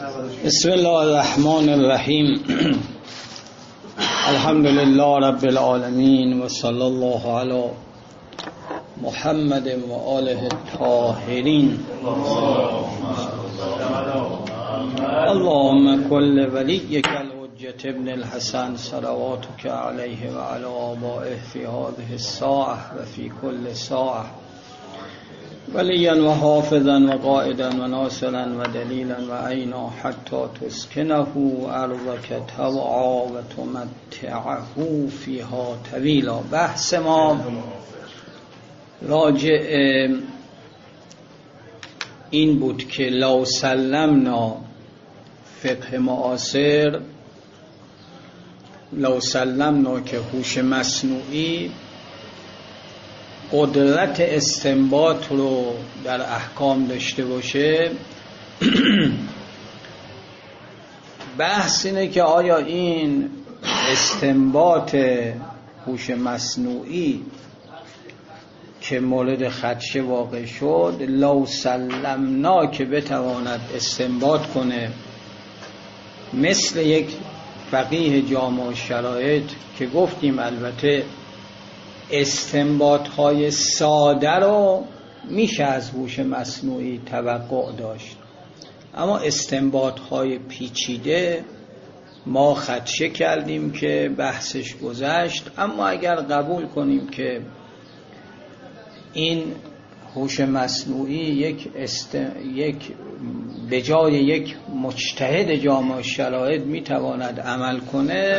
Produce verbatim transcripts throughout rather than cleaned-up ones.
بسم الله الرحمن الرحیم. الحمد لله رب العالمین و صلی الله علی محمد و آله الطاهرین. اللهم کل ولیک الحجة ابن الحسن صلواتک علیه و علی آبائه فی هذه الساعة و فی کل ساعة ولیا و حافظا و قائدا و ناصرا و دلیلا و عینا حتی تسکنه ارضک طوعا و تمتعه فیها طویلا. بحث ما راجع این بود که لو سلمنا فقه معاصر، لو سلمنا که هوش مصنوعی قدرت استنباط رو در احکام داشته باشه، بحث اینه که آیا این استنباط هوش مصنوعی که مورد خدشه واقع شد، لو سلمنا که بتواند استنباط کنه مثل یک فقیه جامع الشرایط که گفتیم البته استنباط های ساده رو میشه از هوش مصنوعی توقع داشت، اما استنباط های پیچیده ما خدشه کردیم که بحثش گذشت. اما اگر قبول کنیم که این هوش مصنوعی یک است... یک به جای یک مجتهد جامع الشرایط میتواند عمل کنه،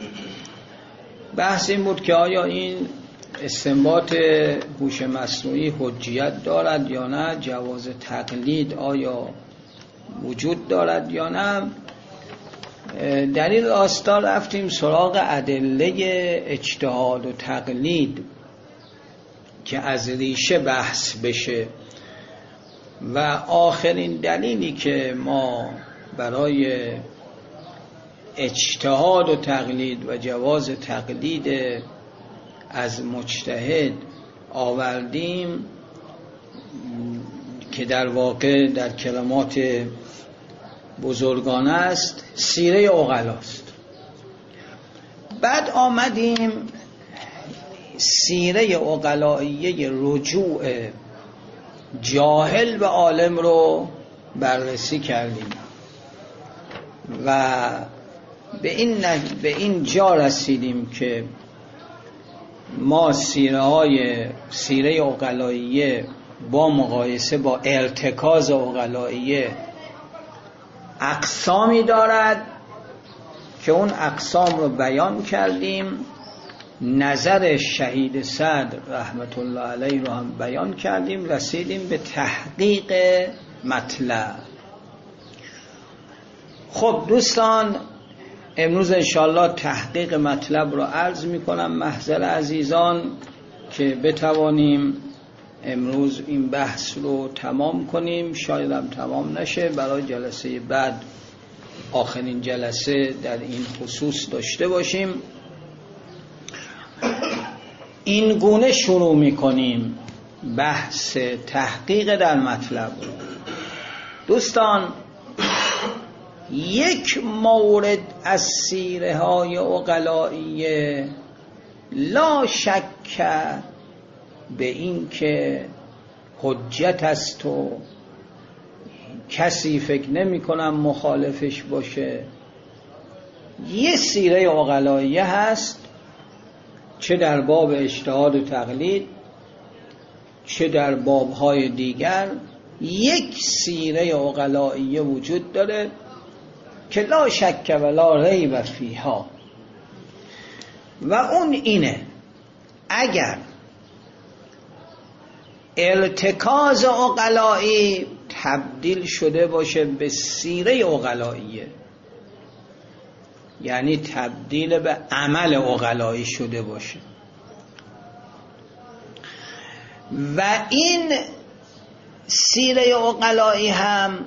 بحث این بود که آیا این استنباط هوش مصنوعی حجیت دارد یا نه، جواز تقلید آیا وجود دارد یا نه. در این راستا رفتیم سراغ ادله اجتهاد و تقلید که از ریشه بحث بشه و آخرین دلیلی که ما برای اجتهاد و تقلید و جواز تقلید از مجتهد آوردیم که در واقع در کلمات بزرگان است، سیره عقلاست. بعد آمدیم سیره عقلائیه رجوع جاهل و عالم رو بررسی کردیم و به این به این جا رسیدیم که ما سیره های سیره عقلائیه با مقایسه با ارتکاز عقلائیه اقسامی دارد که اون اقسام رو بیان کردیم. نظر شهید صدر رحمت الله علیه رو هم بیان کردیم، رسیدیم به تحقیق مطلب. خب دوستان، امروز انشاءالله تحقیق مطلب رو عرض میکنم محضر عزیزان که بتوانیم امروز این بحث رو تمام کنیم. شاید هم تمام نشه، برای جلسه بعد آخرین جلسه در این خصوص داشته باشیم. این گونه شروع میکنیم بحث تحقیق در مطلب رو. دوستان، یک مورد از سیره های عقلائیه لا شک به این که حجت است و کسی فکر نمی کنم مخالفش باشه، یه سیره عقلائیه هست، چه در باب اجتهاد و تقلید چه در بابهای دیگر، یک سیره عقلائیه وجود داره که لا شک و لا ریب فیها، و اون اینه: اگر ارتکاز عقلایی تبدیل شده باشه به سیره عقلائیه، یعنی تبدیل به عمل عقلایی شده باشه، و این سیره عقلایی هم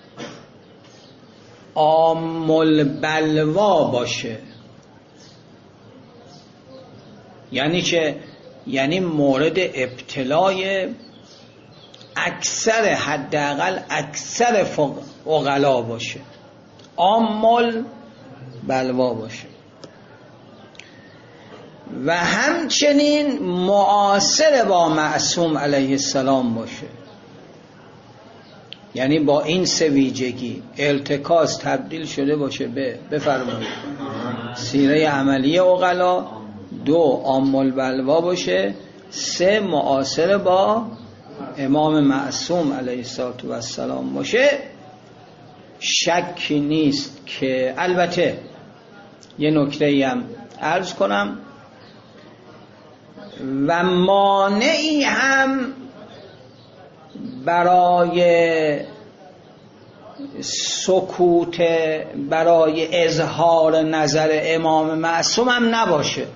عام البلوا باشه، یعنی چه؟ یعنی مورد ابتلای اکثر، حداقل اکثر عقلا باشه. عامل بلوا باشه و همچنین معاصر با معصوم علیه السلام باشه. یعنی با این سه ویژگی ارتکاز تبدیل شده باشه به بفرمایید سیره عملی عقلا، دو عامل بلوا باشه، سه معاصر با امام معصوم علیه السلام باشه. شکی نیست که البته یه نکته‌ای هم عرض کنم و مانعی هم برای سکوت، برای اظهار نظر امام معصوم هم نباشه.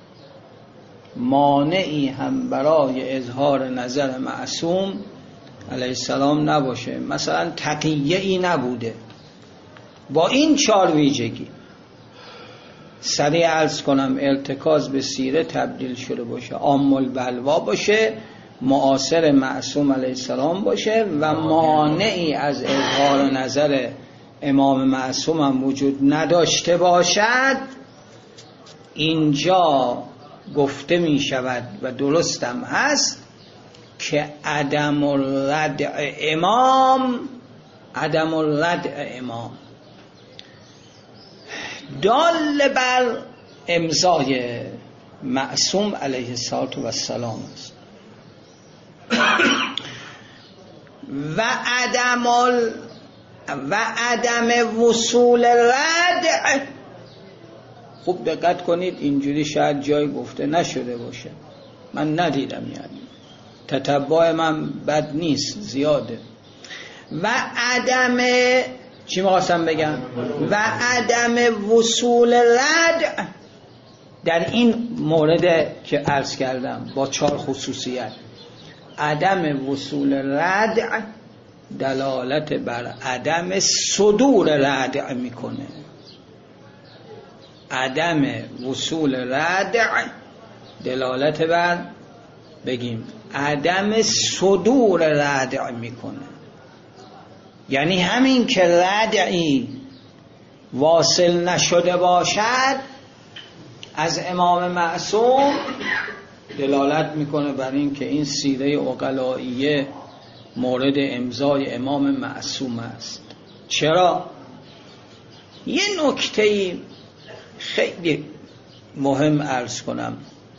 مانعی هم برای اظهار نظر معصوم علیه السلام نباشه. مثلا تقیه ای نبوده با این چار ویژگی. سریع عرض کنم ارتکاز به سیره تبدیل شده باشه، عامل بلوا باشه، معاصر معصوم علیه السلام باشه و مانعی از اظهار نظر امام معصوم هم وجود نداشته باشد. اینجا گفته می شود و درستم هست که عدم الردع امام عدم الردع امام دال بر امضای معصوم علیه السلام است و عدم ال و عدم وصول ردع. خوب دقت کنید، اینجوری شاید جای گفته نشده باشه، من ندیدم، یعنی تتبع من بد نیست، زیاده. و عدم چی می‌خواستم بگم؟ و عدم وصول ردع در این مورد که عرض کردم با چهار خصوصیت. عدم وصول ردع دلالت بر عدم صدور ردع میکنه. عدم وصول ردع دلالت بر بگیم عدم صدور ردع میکنه. یعنی همین که ردعی واصل نشده باشد از امام معصوم دلالت میکنه بر این که این سیره عقلائیه مورد امضای امام معصوم است. چرا؟ یه نکته خیلی مهم عرض کنم.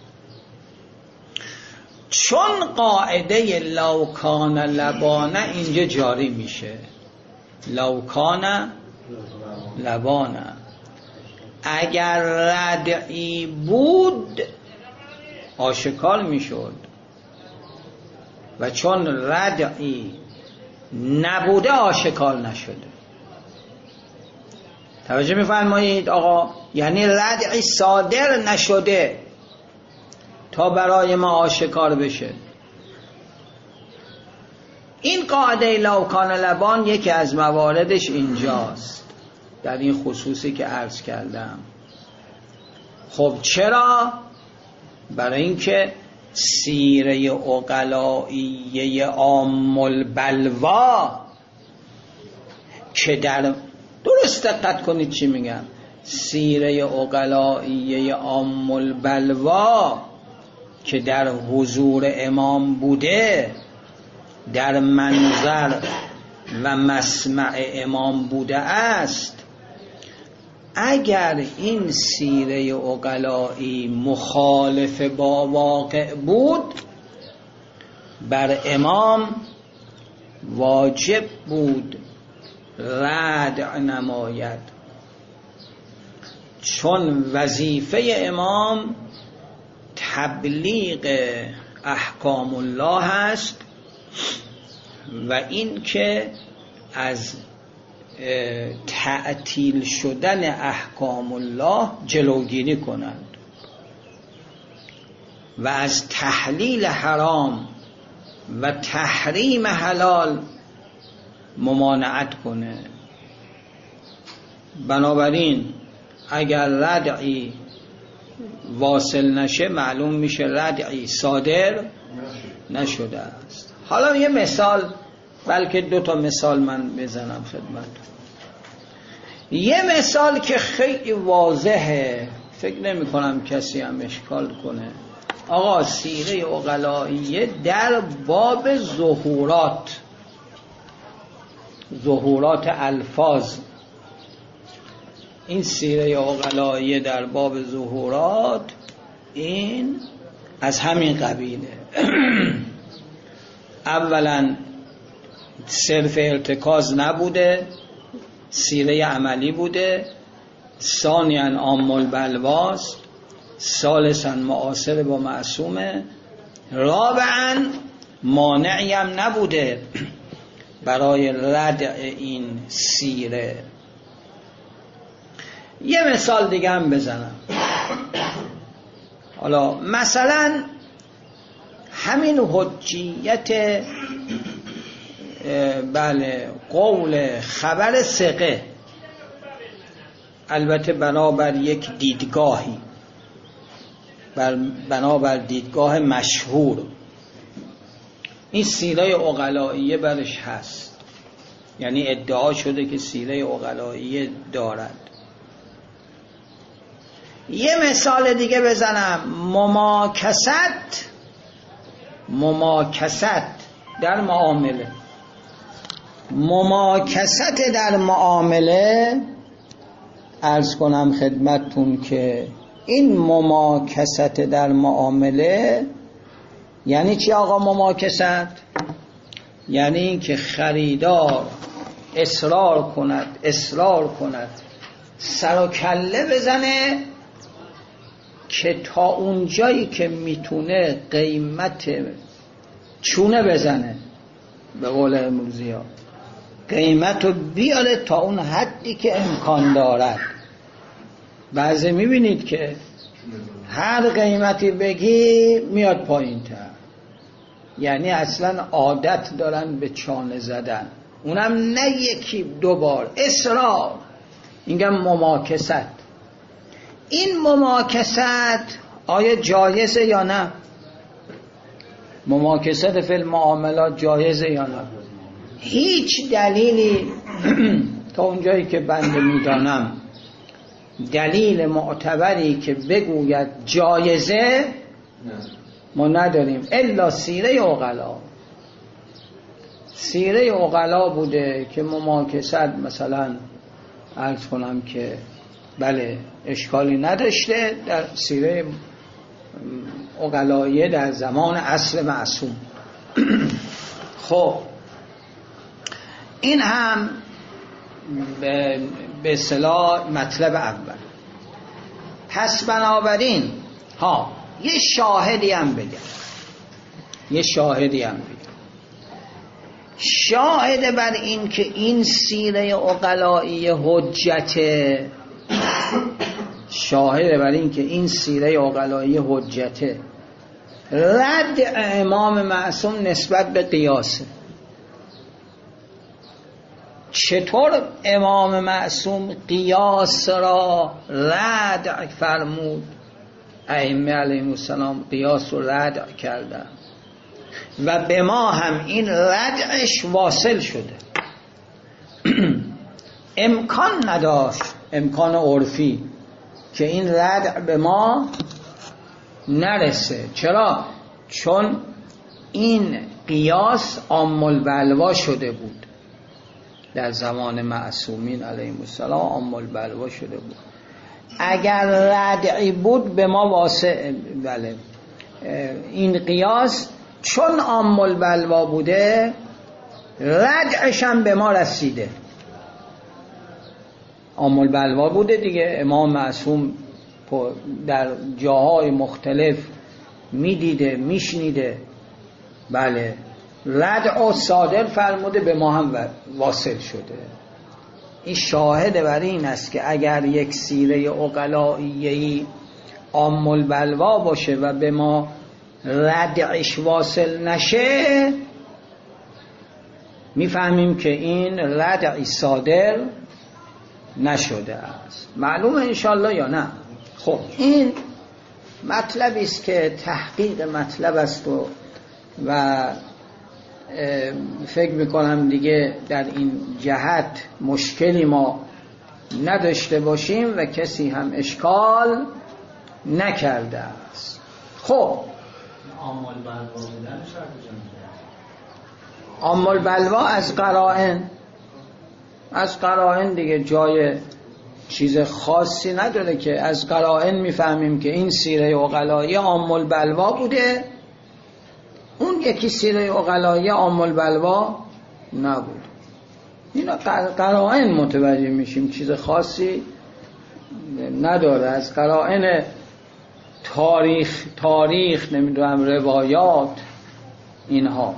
چون قاعده لوکان لبانه اینجا جاری میشه، لوکان لبانه، اگر ردعی بود آشکار میشد و چون ردعی نبوده آشکار نشده. توجه میفرمایید آقا؟ یعنی ردعی صادر نشده تا برای ما آشکار بشه. این قاعده لوکان لبان یکی از مواردش اینجاست، در این خصوصی که عرض کردم. خب چرا؟ برای اینکه سیره عقلائیه عامل بلوا که در درست دقت کنید چی میگم، سیره عقلائیه عامل بلوا که در حضور امام بوده، در منظر و مسمع امام بوده است، اگر این سیره عقلائی مخالف با واقع بود بر امام واجب بود ردع نماید، چون وظیفه امام تبلیغ احکام الله است و این که از تعطیل شدن احکام الله جلوگیری کنند و از تحلیل حرام و تحریم حلال ممانعت کنه. بنابراین اگر ردعی واصل نشه معلوم میشه ردعی صادر نشده است. حالا یه مثال، بلکه دو تا مثال من بزنم خدمت. یه مثال که خیلی واضحه، فکر نمی کنم کسی هم اشکال کنه. آقا سیره عقلائیه در باب ظهورات، ظهورات الفاظ، این سیره عقلائیه در باب ظهورات این از همین قبیله. اولا صرف ارتکاز نبوده، سیره عملی بوده. ثانیاً عام البلواست. ثالثاً معاصر با معصومه. رابعاً مانعی هم نبوده برای ردع این سیره. یه مثال دیگه هم بزنم. حالا مثلا همین حجیت بله قول خبر ثقه، البته بنابر یک دیدگاهی، بنابر دیدگاه مشهور، این سیره عقلائیه برش هست، یعنی ادعا شده که سیره عقلائیه دارد. یه مثال دیگه بزنم. مماکست، مماکست در معامله، مماکست در معامله عرض کنم خدمتتون که این مماکست در معامله یعنی چی آقا؟ مماکست یعنی این که خریدار اصرار کند اصرار کند سر و کله بزنه که تا اونجایی که میتونه قیمت چونه بزنه، به قول امروزی ها قیمت رو بیاره تا اون حدی که امکان دارد. بعضی میبینید که هر قیمتی بگی میاد پایین تر، یعنی اصلا عادت دارن به چانه زدن، اونم نه یکی دو بار، اصرار. اینگه مماکست. این مماکست آیا جایزه یا نه؟ مماکست فی المعاملات جایزه یا نه؟ هیچ دلیلی تا اونجایی که بنده میدانم دلیل معتبری که بگوید جایزه ما نداریم الا سیره عقلا. سیره عقلا بوده که مماکست مثلا عرض کنم که بله اشکالی نداشته در سیره عقلائیه در زمان اصل معصوم. خب این هم به اصطلاح مطلب اول. پس بنابراین ها یه شاهدی هم بگم، یه شاهدی هم بگم. شاهد بر این که این سیره عقلائیه حجته، شاهد بر این که این سیره عقلائیه حجته رد امام معصوم نسبت به قیاسه. چطور امام معصوم قیاس را رد فرمود؟ ائمه علیهم السلام قیاس رو رد کردن و به ما هم این ردش واصل شده. امکان نداشت، امکان عرفی، که این رد به ما نرسه. چرا؟ چون این قیاس عام البلوا شده بود در زمان معصومین علیهم السلام، عام البلوا شده بود. اگر ردعی بود به ما واسه بله این قیاس چون عام البلوا بوده ردعش هم به ما رسیده. عام البلوا بوده دیگه، امام معصوم در جاهای مختلف میدیده میشنیده، بله ردع و صادر فرموده، به ما هم واصل شده. این شاهد بر این است که اگر یک سیره عقلائیه‌ای عام البلوا باشه و به ما ردعش واصل نشه، میفهمیم که این ردعی صادر نشده است. معلومه انشالله یا نه؟ خب این مطلبی است که تحقیق مطلب است و و فکر میکنم دیگه در این جهت مشکلی ما نداشته باشیم و کسی هم اشکال نکرده است. خب عامل بلوا بودن شرط جمعیت، عامل بلوا از قرائن، از قرائن دیگه جای چیز خاصی نداره که از قرائن میفهمیم که این سیره عقلایی عامل بلوا بوده، اون یکی سیره عقلایی عامل بلوا نبود. اینا قرائن متوجه میشیم، چیز خاصی نداره. از قرائن تاریخ تاریخ نمیدونم روایات اینها.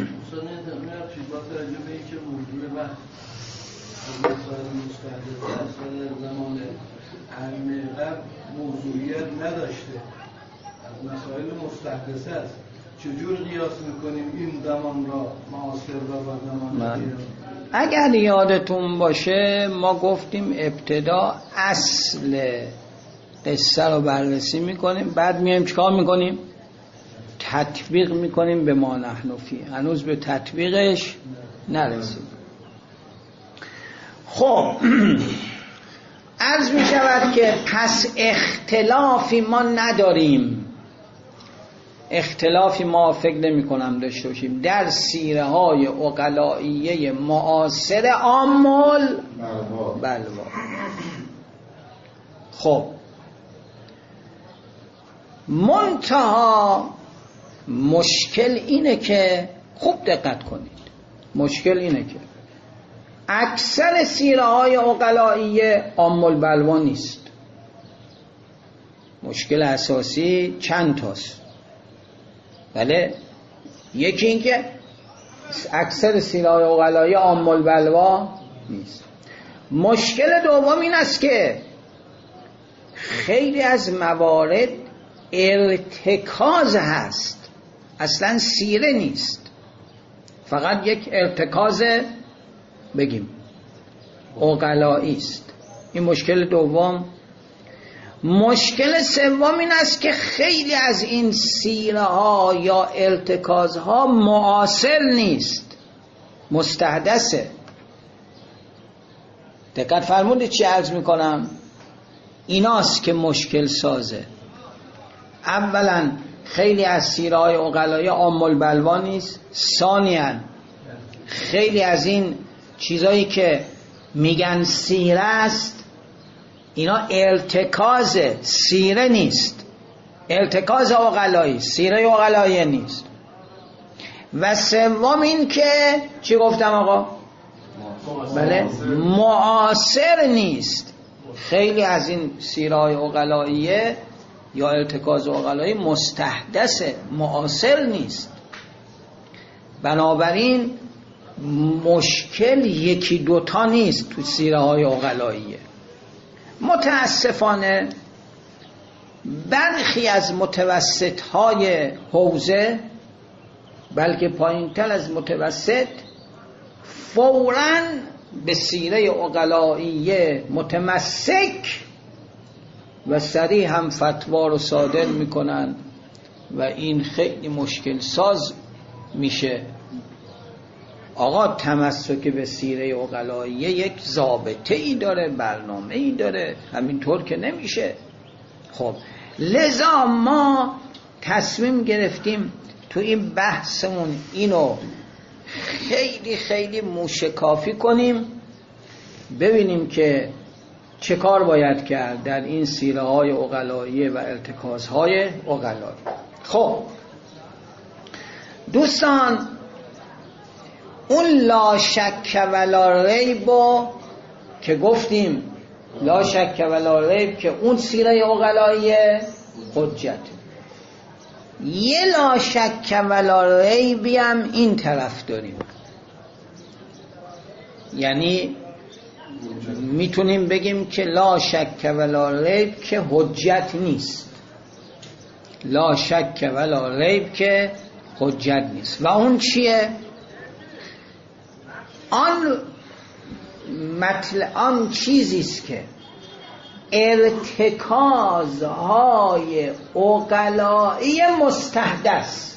زمان قرن قبل موضوعیت نداشته، از مسائل مستحدثه است. چجور قیاس میکنیم این زمان را معاصر را با زمان دیگر؟ اگر یادتون باشه ما گفتیم ابتدا اصل قصه رو بررسی میکنیم، بعد میایم چیکار میکنیم؟ تطبیق میکنیم به ما نحن فیه. هنوز به تطبیقش نرسید. خب عرض می شود که پس اختلافی ما نداریم، اختلافی ما فکر نمی کنم داشته باشیم در سیره های عقلائیه معاصر عامل بلوا. خب منتها مشکل اینه که خوب دقت کنید، مشکل اینه که اکثر سیره های عقلائیه عامل بلوا نیست. مشکل اساسی چند تاست. بله، یکی این که اکثر سیره های عقلائیه عامل بلوا نیست. مشکل دوم این است که خیلی از موارد ارتکاز هست، اصلا سیره نیست، فقط یک ارتکاز بگیم عقلائی است. این مشکل دوم. مشکل سوم این است که خیلی از این سیره ها یا ارتکاز ها معاصر نیست، مستحدثه. دقت فرمودید چی عرض میکنم؟ ایناست که مشکل سازه. اولا خیلی از سیره های عقلائی عامل بلوا نیست. ثانیاً خیلی از این چیزایی که میگن سیره است اینا ارتکاز سیره نیست، ارتکاز عقلایی، سیره عقلایی نیست. و سوم این که چی گفتم آقا؟ بله، معاصر نیست. خیلی از این سیره های عقلاییه یا ارتکاز عقلایی مستحدثه، معاصر نیست. بنابراین مشکل یکی دوتا نیست تو سیره های عقلاییه. متاسفانه برخی از متوسط های حوزه، بلکه پایین تر از متوسط، فوراً به سیره عقلائیه متمسک و سریع هم فتوا رو صادر میکنن و این خیلی مشکل ساز میشه. آقا تمسک به سیره عقلائیه یک ضابطه ای داره، برنامه ای داره، همینطور که نمیشه. خب لذا ما تصمیم گرفتیم تو این بحثمون اینو خیلی خیلی موشکافی کنیم، ببینیم که چه کار باید کرد در این سیره های عقلائیه و ارتکاز های عقلایی. خب دوستان، اون لا شک ولا ریب که گفتیم، لا شک ولا ریب که اون سیره عقلائیه حجت، یه لا شک ولا ریبی هم این طرف داریم. یعنی میتونیم بگیم که لا شک ولا ریب که حجت نیست، لا شک ولا ریب که حجت نیست. و اون چیه؟ آن مطلب، آن چیزیست که ارتکازهای عقلائی مستحدث،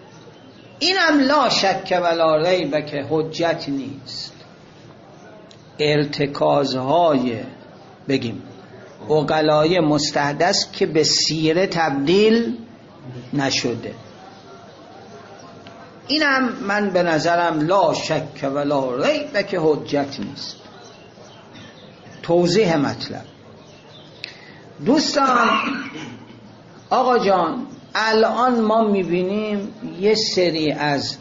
اینم لا شک ولا ریب که حجت نیست. ارتکازهای بگیم عقلای مستحدث که به سیره تبدیل نشده. اینم من به نظرم لا شک و لا ریب که حجت نیست. توضیح مطلب دوستان، آقا جان الان ما میبینیم یه سری از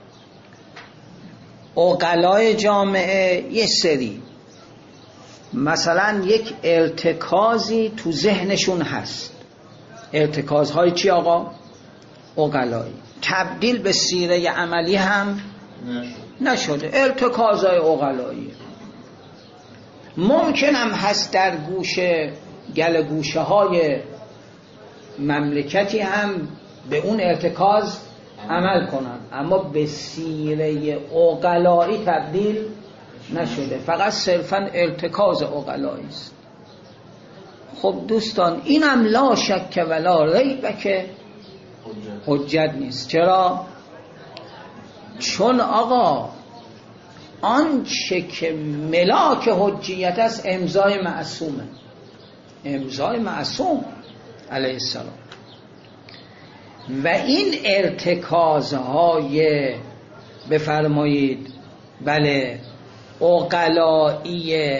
عقلای جامعه، یه سری مثلا یک ارتکازی تو ذهنشون هست. ارتکازهای چی آقا؟ عقلایی. تبدیل به سیره عملی هم نشده، ارتکازهای عقلایی. ممکنم هست در گوشه گل گوشه های مملکتی هم به اون ارتکاز عمل کنن، اما به سیره عقلایی تبدیل نشده، فقط صرفا ارتکاز عقلایی است. خب دوستان اینم لا شک و لا ریب که حجت نیست. چرا؟ چون آقا آنچه که ملاک حجیت است امضای معصومه، امضای معصوم علیه السلام. و این ارتکازهای بفرمایید بله عقلایی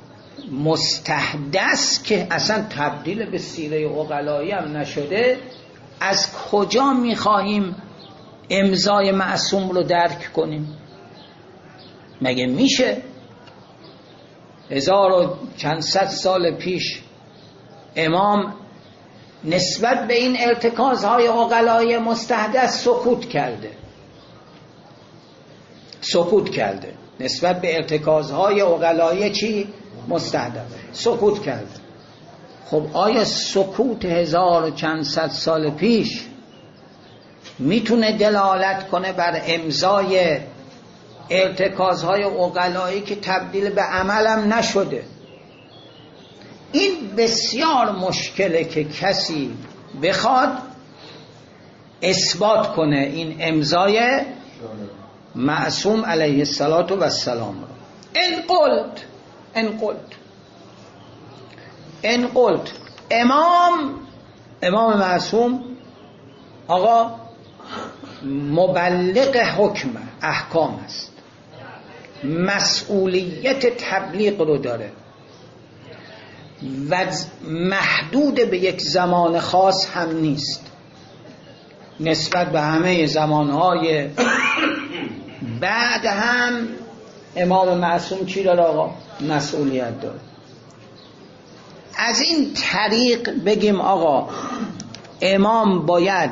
مستحدث که اصلا تبدیل به سیره عقلایی هم نشده، از کجا میخواهیم امضای معصوم رو درک کنیم؟ مگه میشه هزار و چند صد سال پیش امام نسبت به این ارتکازهای عقلای مستحدث سکوت کرده، سکوت کرده نسبت به ارتکازهای عقلای چی؟ مستحدث سکوت کرده. خب آیا سکوت هزار و چند صد سال پیش میتونه دلالت کنه بر امضای ارتکازهای عقلایی که تبدیل به عملم نشده؟ این بسیار مشکله که کسی بخواد اثبات کنه این امضای معصوم علیه السلام رو. ان قلت ان قلت ان قلت امام امام معصوم آقا مبلغ حکم احکام است، مسئولیت تبلیغ رو داره و محدود به یک زمان خاص هم نیست، نسبت به همه زمانهای بعد هم امام معصوم چی داره آقا؟ مسئولیت داره. از این طریق بگیم آقا امام باید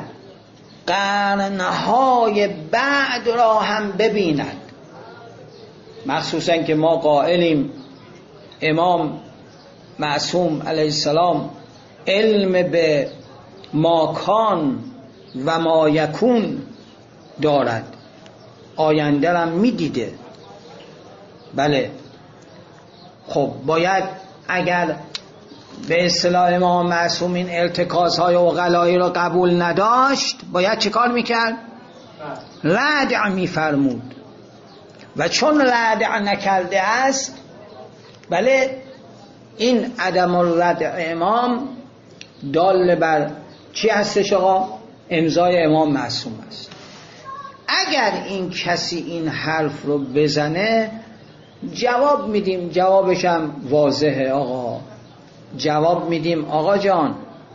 قرنهای بعد را هم ببیند، مخصوصا که ما قائلیم امام معصوم علیه السلام علم به ماکان و ما یکون دارد، آینده را میدیده. بله خب باید اگر به اصطلاح امام معصوم این ارتکازهای عقلایی را قبول نداشت باید چه کار میکرد؟ ردع میفرمود. و چون ردع نکرده است، بله این عدم الردع امام دال بر چی هستش آقا؟ امضای امام معصوم است. اگر این کسی این حرف رو بزنه جواب میدیم، جوابش هم واضحه آقا. جواب میدیم آقا جان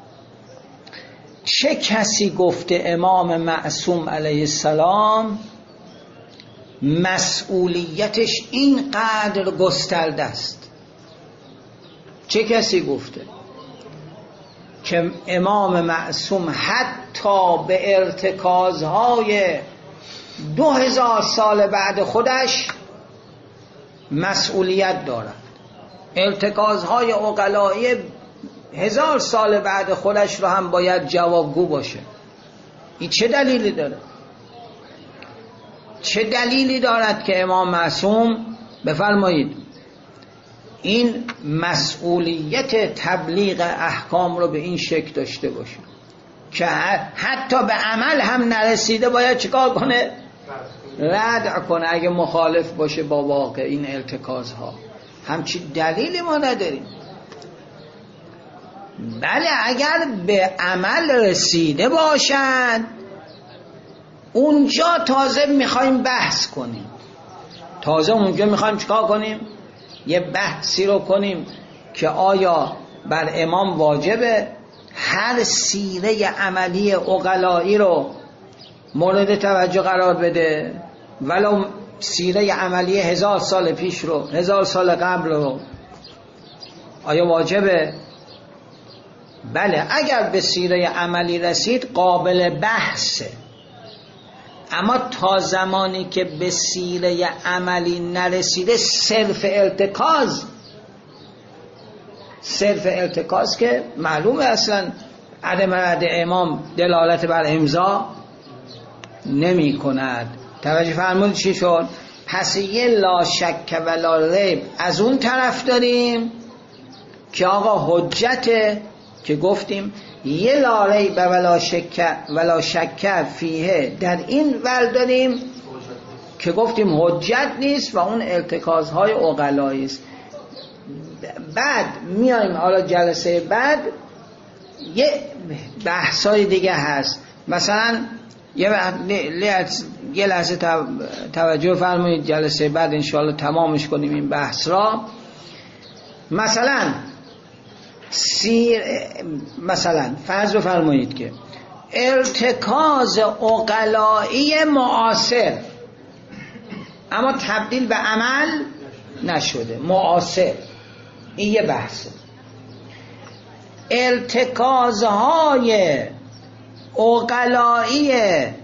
چه کسی گفته امام معصوم علیه السلام مسئولیتش اینقدر گسترده است؟ چه کسی گفته که امام معصوم حتی به ارتکازهای دو هزار سال بعد خودش مسئولیت دارد؟ ارتکازهای عقلایی هزار سال بعد خودش رو هم باید جوابگو باشه. این چه دلیلی داره؟ چه دلیلی دارد که امام معصوم بفرمایید این مسئولیت تبلیغ احکام رو به این شکل داشته باشه که حتی به عمل هم نرسیده باید چیکار کنه؟ ردع کنه اگه مخالف باشه با واقع این ارتکازها. همچی دلیلی ما نداریم. بله اگر به عمل رسیده باشند اونجا تازه میخوایم بحث کنیم، تازه اونجا میخوایم چیکار کنیم؟ یه بحثی رو کنیم که آیا بر امام واجبه هر سیره عملی عقلایی رو مورد توجه قرار بده، ولو سیره عملی هزار سال پیش رو، هزار سال قبل رو، آیا واجبه؟ بله اگر به سیره عملی رسید قابل بحثه، اما تا زمانی که به سیره عملی نرسیده صرف ارتکاز صرف ارتکاز که معلومه اصلا عدم رد امام دلالت بر امضا نمی کند. توجه فرمودید چی شد؟ پس یه لا شک و لا ریب از اون طرف داریم که آقا حجته، که گفتیم یه لا ریب و لا شک و لا شک فیه در این ور داریم که گفتیم حجت نیست و اون ارتکازهای عقلایی است. بعد میایم حالا جلسه بعد یه بحثای دیگه هست، مثلا یه یه لحظه توجه فرمایید، جلسه بعد انشاءالله تمامش کنیم این بحث را. مثلا سیر مثلا فرض بفرمایید که ارتکاز عقلایی معاصر اما تبدیل به عمل نشده، معاصر، این یه بحثه. ارتکازهای عقلایی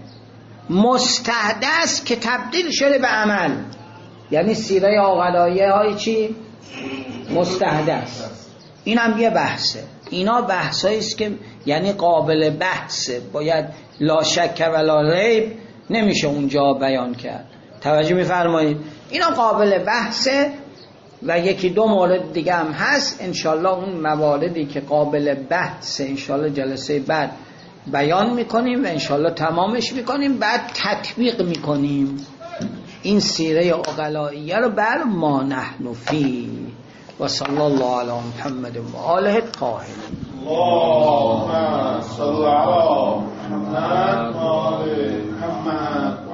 مستحدث که تبدیل شده به عمل، یعنی سیره عقلایی های چی؟ مستحدث، این هم یه بحثه. اینا بحثایی است که یعنی قابل بحثه، باید لا شک و لا ریب نمیشه اونجا بیان کرد. توجه میفرمایید؟ اینا قابل بحثه و یکی دو مورد دیگه هم هست، انشالله اون مواردی که قابل بحثه انشالله جلسه بعد بیان میکنیم و انشالله تمامش میکنیم، بعد تطبیق میکنیم این سیره عقلائیه رو بر ما نحن فی. و صلی الله علی محمد و آله الطاهرین. اللهم صل علی محمد و آل محمد.